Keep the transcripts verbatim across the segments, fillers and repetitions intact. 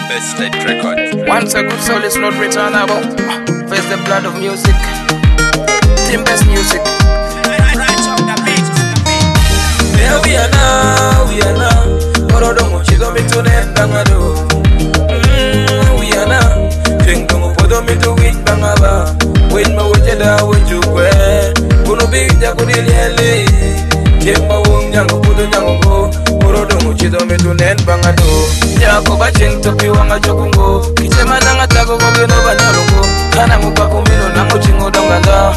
Best State Record. Once a good soul is not returnable, face the blood of music. Team Best Music. Yeah, we are now, we are now. Orodo mochido mitune bangado. Mm, we are now. Jingo mopodo mitu win bangaba. Win ma wajeda wajukwe. Kuno bija kudiliele. Jemma wong nyango pudo nyango. Orodo mochido mitune bangado. Nyako bacheng topi wanga chokungo. Kichema nanga tago gogeno banyalungo. Kana mupa kumilo nango chingo donganda.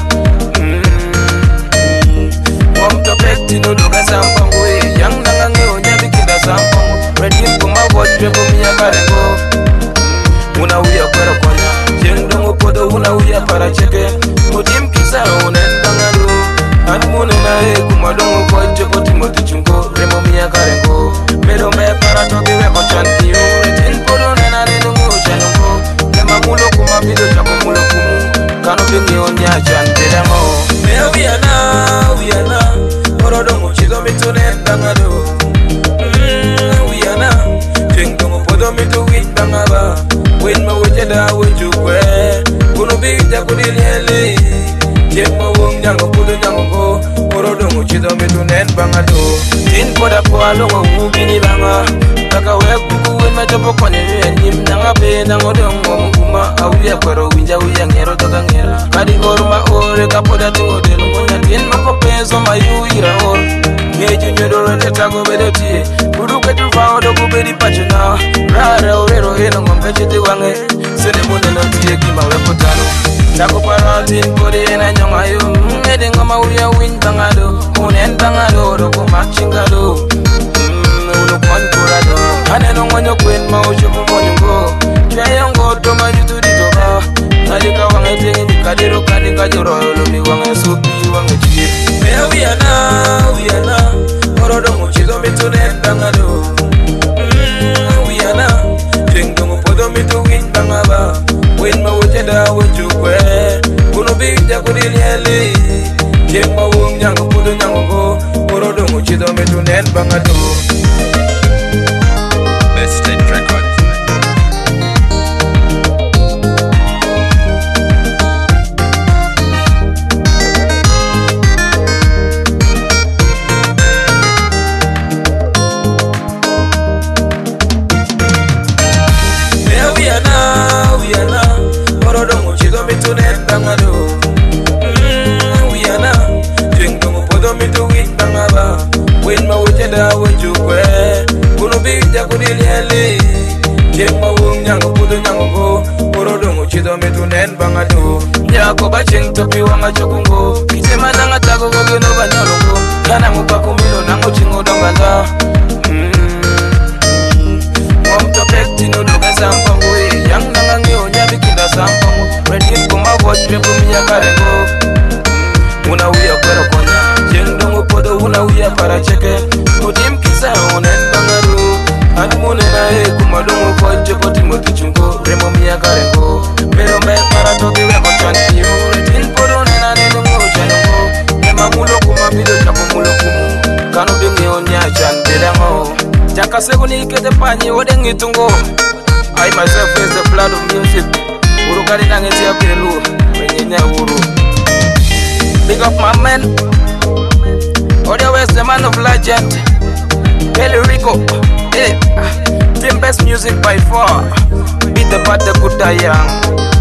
Pekti no doga sampango e yang nanga ngeo nyabi kinda sampango ready for my watch go miya karengo una uya kwera konya jeng dongo podo una uya para cheke motim kisa onen dangalo anmune na e kuma dongo koche ko timoti chungo remo miya karengo mero me para to biwe ko chanti yo retin podo nena ne dongo chanongo nema mulo kuma bido chako mulo kumu kano bingi onya chante damo me we are now we are now Orodo mochido mitune bangado. Mm, we are now. Jingo mopodo mitu win bangaba. Win ma wajeda wajukwe. Kuno bija kudiliele. Jemma wong nyango pudo nyango. Orodo mochido mitune bangado. Tin poda po alongo mubini banga. Taka webuku win majopo kwenye nyim nanga pe nango dongo munguma. Awuya kwero winja uya ngero toka ngera. Kadi orma ore kapoda tingo delu ngonya. Tin mako pezo mayu ira or. Ngeju nyodoro tetago bedotie. Kudu ketu fao doku bedi pachuna. Rara orero eno ngombe chete wange. Sene mune no tiye kima wepotano. Tako paratin podi ena nyonga yu. Ngede ngoma uya win bangado. Unen bangado doko machingado. Uno konkurado. Aneno ngonyo kwen maucho mumonyungo. Chayongo toma yutu ditoka. Kadika wange tengi nikadero kadika joro lomi wange supi wange chiri. Where we are now, we are now. Orodo mochido mitune bangado. Mm, we are now. Jingo mopodo mitu win bangaba. Win ma wajeda wajukwe. Kuno bija kudiliele. Jemma wong nyango pudo nyango. Orodo mochido mitune bangado. Best State Record. We are now, we are now. Orodo mochido mitune bangado. Mm, we are now. Jingo mopodo mitu win bangaba. Win ma wajeda wajukwe. Kuno bija kudiliele. Jemma wong nyango pudo nyango. Orodo mochido mitune bangado. Nyako bacheng topi wanga chokungo. Kichema nanga tago gogeno banyalungo. Kana mupa kumilo nango chingo donganda. Mm. Momto pekti no doga sampango e yang nanga ngeo nyabi kinda sampango ready for my watch go miya karengo una uya kwera konya jeng dongo podo una uya para cheke motim kisa onen bangaro anmune na e kuma dongo koche ko timoti chungo remo miya karengo pero me para to biwe ko chanti yo retin podo nena ne dongo chanongo nema mulo kuma bido chako mulo kumu kano bingi onya chante dango Jaka seguni kete panyi odeng itungo. I myself is the blood of music. Uru kari nangeti apelu Menyinya uru. Big up my man. Audio West the man of legend. Kelly Rico. Hey. Team Best Music by far. Beat the bad the good die young.